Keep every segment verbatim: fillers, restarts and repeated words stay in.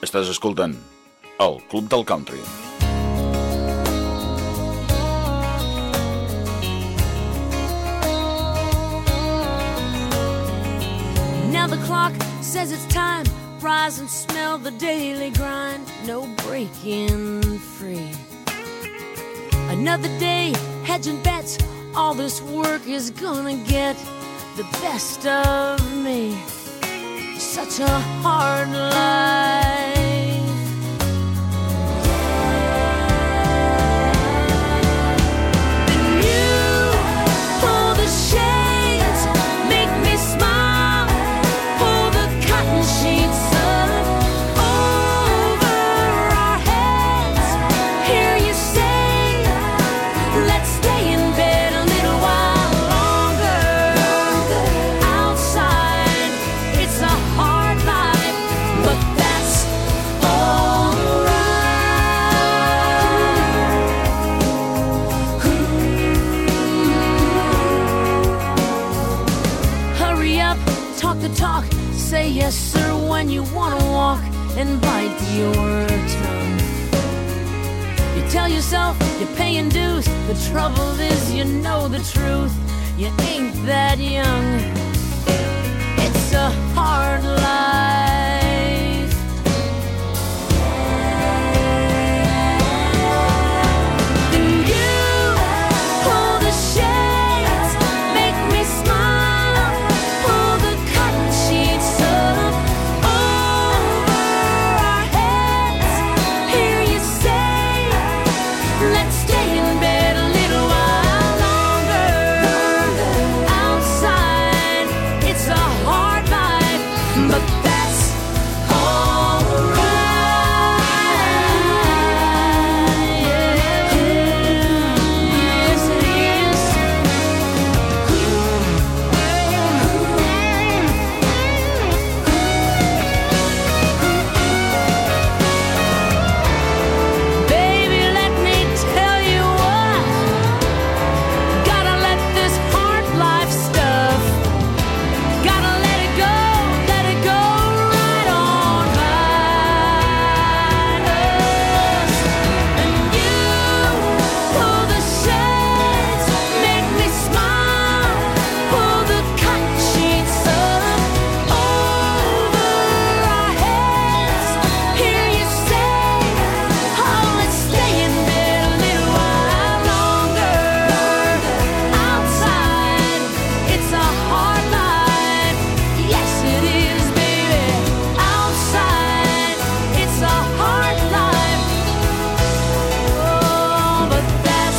Estàs escoltant el Club del Country. Now the clock says it's time. Rise and smell the daily grind. No breaking free. Another day, hedging bets. All this work is gonna get the best of me. Such a hard life. Then you pull the shades, make me smile. Pull the cotton sheets up over our heads. Hear you say, let's stay in bed a little while longer. Outside, it's a hard life, but that's alright. Hurry up, talk the talk, say yes sir when you wanna walk and bite your tongue. You tell yourself you're paying dues. The trouble is you know the truth. You ain't that young. It's a hard life. Then you pull the shades, make me smile. Pull the cotton sheets up over our heads. Hear you say, let's stay in bed a little while longer. Outside, it's a hard life, but that's alright. Yes, it is. Baby, let me tell you what. Gotta let this hard life stuff. Gotta let it go, let it go right on by us. And you pull the shades, make me smile. Pull the cotton sheets up over our heads. Hear you say, oh, let's stay in bed a little while longer. Outside, it's a hard life. Yes, it is, baby. Outside, it's a hard life. Oh, but that's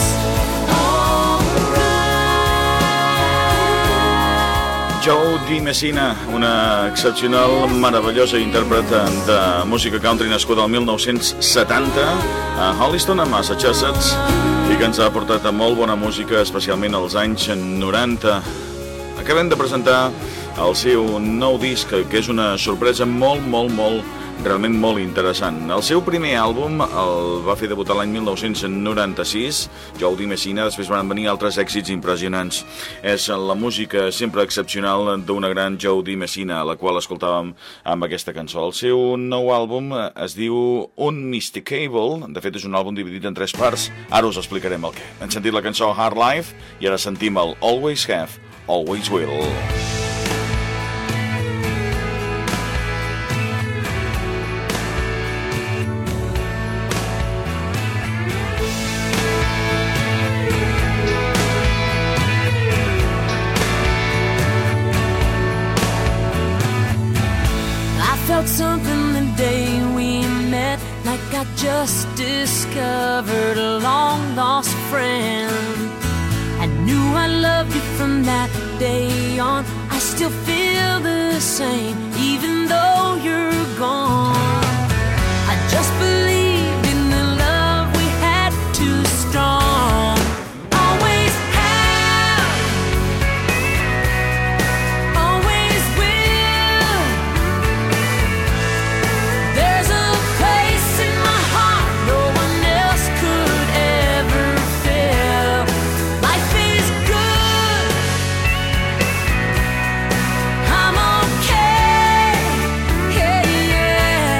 alright. Joe DiMessina, una excepcional, meravellosa intèrpret de música country nascuda al mil nou-cents setanta a Holliston, a Massachusetts, i que ens ha portat a molt bona música, especialment als anys noranta. Acabem de presentar el seu nou disc, que és una sorpresa molt, molt, molt, realment molt interessant. El seu primer àlbum el va fer debutar l'any mil nou-cents noranta-sis, Joe DiMessina, després van venir altres èxits impressionants. És la música sempre excepcional d'una gran Joe DiMessina, la qual escoltàvem amb aquesta cançó. El seu nou àlbum es diu Unmistakable, de fet és un àlbum dividit en tres parts, ara us explicarem el què. Hem sentit la cançó Hard Life i ara sentim el Always Have, Always Will. I felt something the day we met, like I just discovered a long lost friend. I knew I loved you from that day on. I still feel the same, even though you're gone. I just believed in the love we had, too strong. Always have, always will. There's a place in my heart no one else could ever fill. Life is good, I'm okay, yeah, yeah.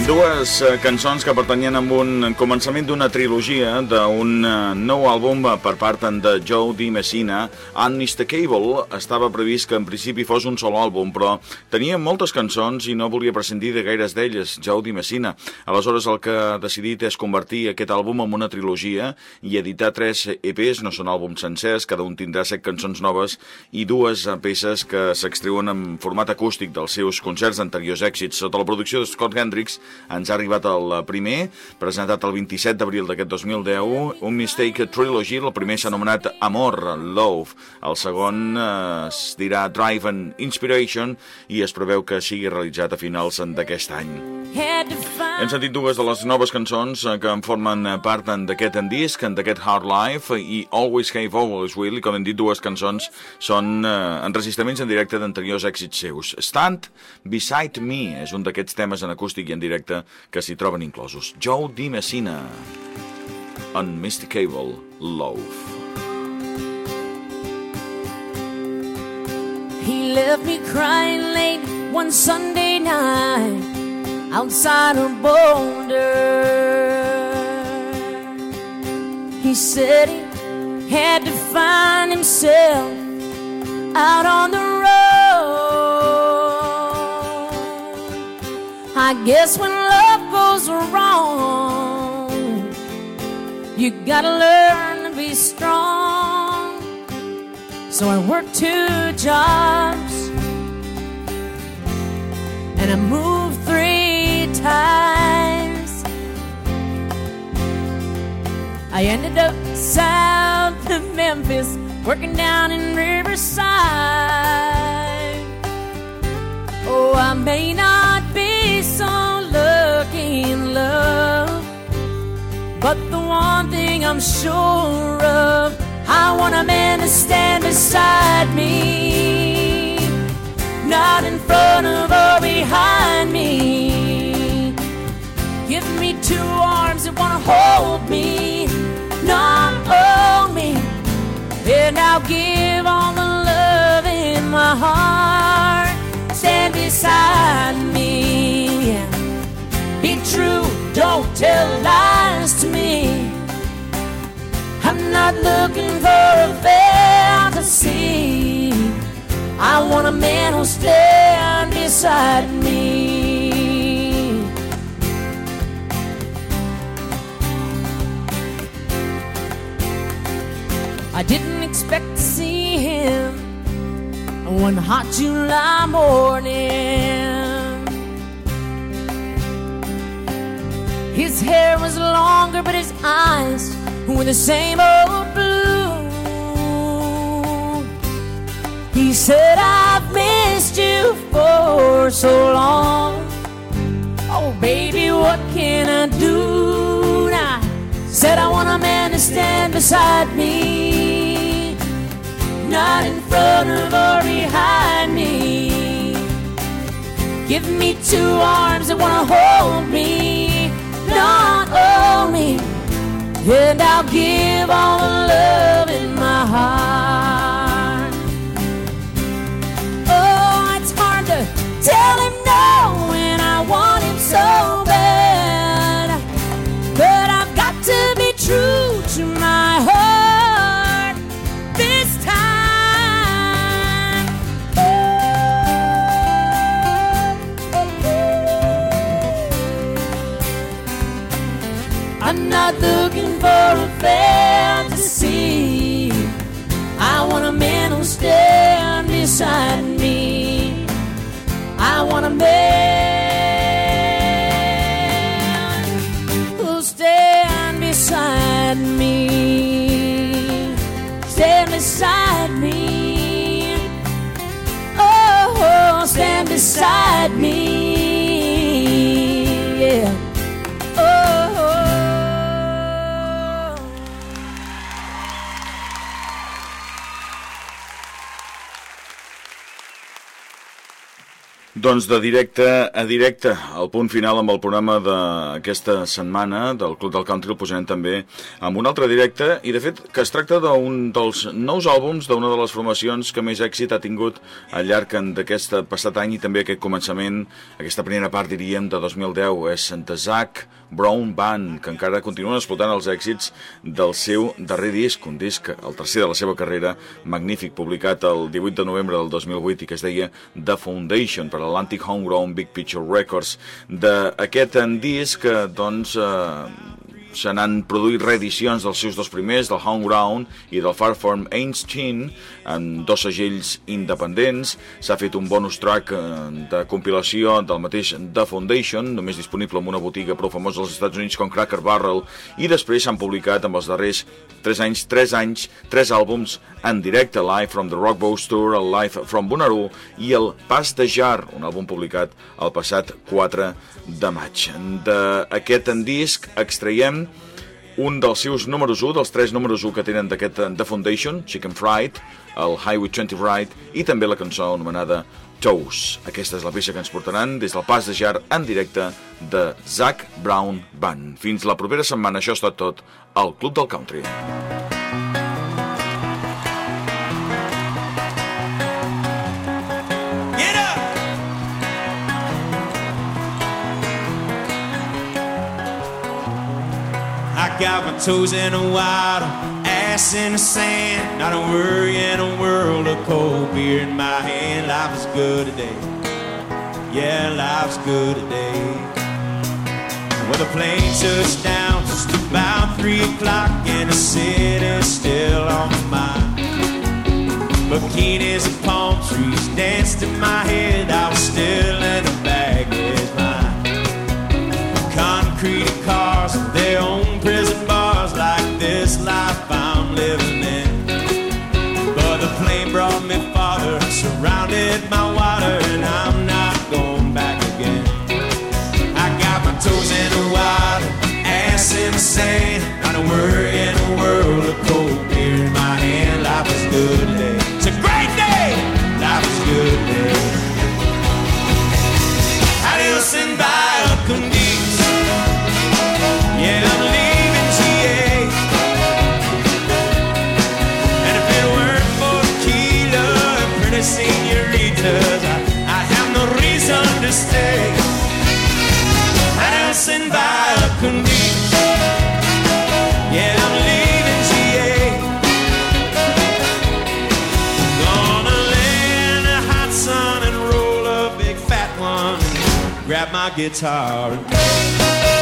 Dues eh, cançons que pertanyien a un començament d'una trilogia d'un eh, nou àlbum per part de Joe DiMessina. Unmistakable estava previst que en principi fos un sol àlbum, però tenia moltes cançons i no volia prescindir de gaires d'elles, Joe DiMessina. Aleshores el que ha decidit és convertir aquest àlbum en una trilogia i editar tres E Pes, no són àlbums sencers, cada un tindrà set cançons noves i dues peces que s'extreuen en format acústic dels seus concerts d'anteriors èxits. Sota la producció de Scott Hendricks ens ha arribat el primer, presentat el vint-i-set d'abril d'aquest dos mil deu, un Mistake Trilogy. El primer s'ha anomenat Amor, Love, el segon eh, es dirà Drive and Inspiration i es preveu que sigui realitzat a finals d'aquest any. Hem sentit dues de les noves cançons que en formen part d'aquest disc, d'aquest Hard Life, i Always Have, Always Will, i com hem dit, dues cançons són eh, enregistraments en directe d'anteriors èxits seus. Stand Beside Me és un d'aquests temes en acústic i en directe que s'hi troben inclosos. Joe DiMessina, Unmistakable Love. He left me crying late one Sunday night outside of Boulder. He said he had to find himself out on the road. I guess when love goes wrong, you gotta learn to be strong. So I worked two jobs and I moved three times. I ended up south of Memphis, working down in Riverside. Oh, I may not be so lucky in love, but the one thing I'm sure of, I want a man to stand beside me, not in front of or behind me. Give me two arms that wanna hold me, not own me, and I'll give all the love in my heart. Stand beside me, be true, don't tell lies to me. I'm not looking for a fantasy, I want a man who'll stand beside me. I didn't expect to see him one hot July morning. His hair was longer, but his eyes were the same old blue. He said, I've missed you for so long. Oh, baby, what can I do now? Said I want a man to stand beside me, not in front of or behind me. Give me two arms that wanna hold me, not own me, and I'll give all the love in my heart. Oh, it's hard to tell him no when I want him so bad, but I've got to be true to my heart this time. I'm not looking for a fantasy, I want a man who'll stand beside me. I want a man who'll stand beside me, stand beside me, oh, stand beside me, yeah. Doncs de directe a directe, al punt final amb el programa d'aquesta setmana del Club del Country el posarem també amb un altre directe i de fet que es tracta d'un dels nous àlbums d'una de les formacions que més èxit ha tingut al llarg d'aquest passat any i també aquest començament, aquesta primera part diríem de dos mil deu, és The Zac Brown Band, que encara continuen explotant els èxits del seu darrer disc, un disc, el tercer de la seva carrera, magnífic, publicat el divuit de novembre del dos mil vuit i que es deia The Foundation per Atlantic Homegrown Big Picture Records. D'aquest disc, doncs, eh, se n'han produït reedicions dels seus dos primers, del Homegrown i del Far From Einstein, en dos segells independents. S'ha fet un bonus track de compilació del mateix The Foundation, només disponible en una botiga prou famosa als Estats Units com Cracker Barrel, i després s'han publicat amb els darrers tres anys, tres anys, tres àlbums en directe, Live from the Rock Bows Tour, el Live from Bonnaroo i el Pas de Jar, un àlbum publicat el passat quatre de maig. D'aquest disc extraiem un dels seus números u, dels tres números u que tenen d'aquest The Foundation, Chicken Fried, el Highway vint Ride i també la cançó anomenada Toes. Aquesta és la peça que ens portaran des del Pas de Jar en directe de Zac Brown Band. Fins la propera setmana, això ha estat tot al Club del Country. I got my toes in the water, ass in the sand, not a worry in a world of cold beer in my hand. Life is good today, yeah, life's good today. Well, the plane touched down just about three o'clock and the city's still on my mind. Bikinis and palm trees danced in my head, I was still in the baggage line. Concrete cars with their own prison bars, like this life I'm living in. But the plane brought me farther, surrounded my water, and I'm not going back again. I got my toes in the water, ass in the sand, not a worry in a world of cold beer in my hand. Life is good today, it's a great day, life is good today. Adios and bye, Condis. Yeah, I'm leaving G A. And if it weren't for tequila and pretty senoritas, I, I have no reason to stay. Adios and bye, Condis. Yeah, I'm leaving G A. Gonna lay in the hot sun and roll a big fat one, grab my guitar and play.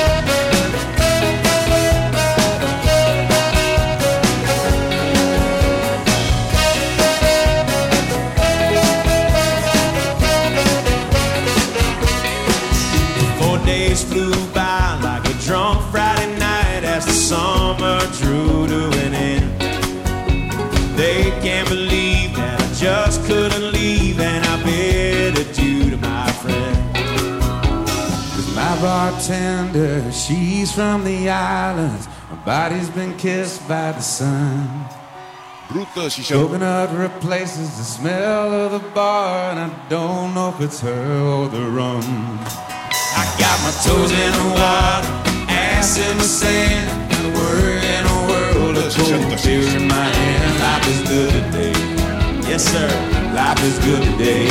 Days flew by like a drunk Friday night as the summer drew to an end. They can't believe that I just couldn't leave, and I bid adieu to my friend. Cause my bartender, she's from the islands, her body's been kissed by the sun. Coconut replaces the smell of the bar, and I don't know if it's her or the rum. I got my toes in the water, ass in the sand, and we're in a world of cold beer in my hand. Life is good today, yes sir, life is good today.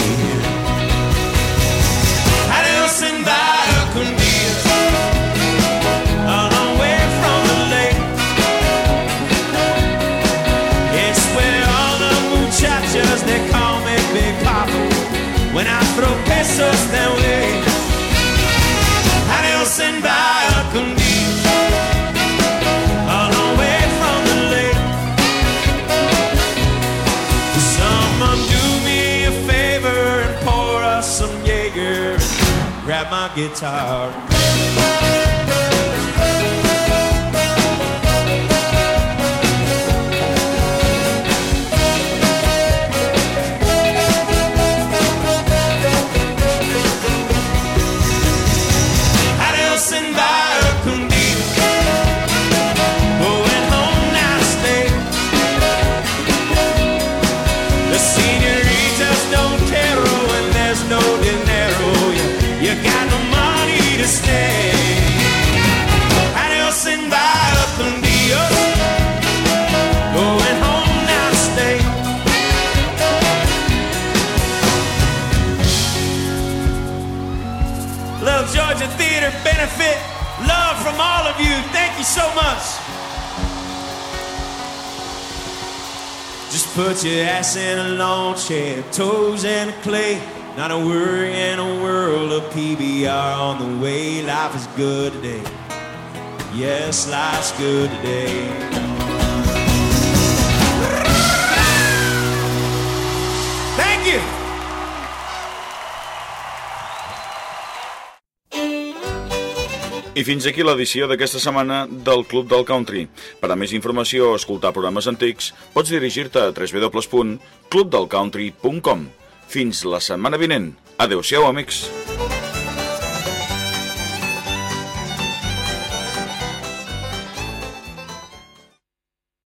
Adios and vaya con Dios, a long way from the lake. It's where all the muchachas, they call me Big Papa when I throw pesos their way. Adios and vaya con Dios, a long way from the lake. Someone do me a favor and pour us some Jaeger, grab my guitar. Senoritas don't care when there's no dinero. Just put your ass in a lawn chair, toes in the clay. Not a worry in a world of P B R on the way. Life is good today. Yes, life's good today. Thank you. I fins aquí l'edició d'aquesta setmana del Club del Country. Per a més informació o escoltar programes antics, pots dirigir-te a w w w punt club del country punt com. Fins la setmana vinent. Adéu-siau, amics.